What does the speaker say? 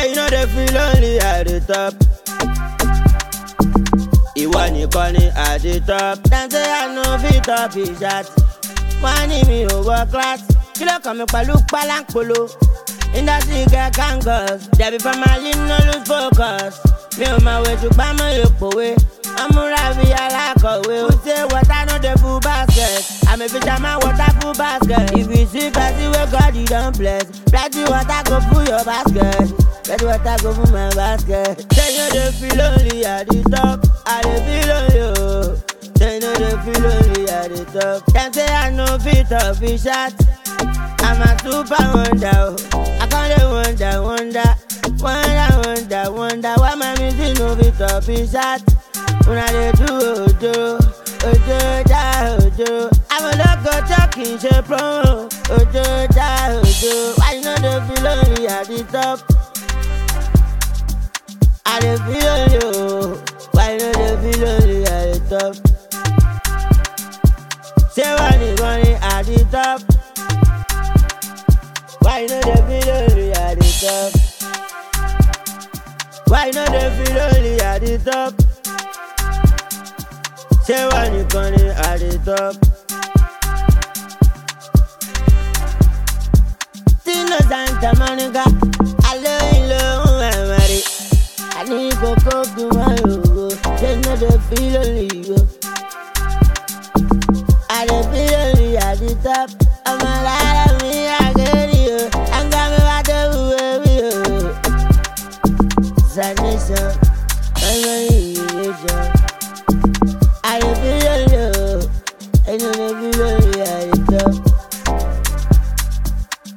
Say you know they feel lonely at the top. Ìwọ nìkan ni at the top. Dem say I no fit up his shot. Wọ́n ní mi ò wọ class. Kí ló kàn mí pẹ̀lú pálánkolo? Industry get kangas. Debi for my lean no lose focus. Mi ò máa wé ṣùgbọ́n mo lè pòwe. Amúra bí alákọ̀wé. Who say water no dey full basket? I'm a fisherman, water full basket. If you see person wey God you don bless, plenty water go full your basket. Plenty water go full my basket. Say you dey feel lonely at the top. I dey feel lonely oh. Say you dey feel lonely at the top. Dem say I no fit up his shot. I'm a super wonder oh. I can't wonder why my music no fit up his shot. When I dey do ojo, I'm a local talking shape promo. Ojo. Why you know they feel lonely at the top? I dey feel lonely oh. Why you know they feel lonely at the top? Say when they running at the top. Why you know they feel lonely at the top? Why you know they feel lonely at the top? Say when you running at the top. Tino Santa Monica, I need go cook to my logo. They know they feel lonely.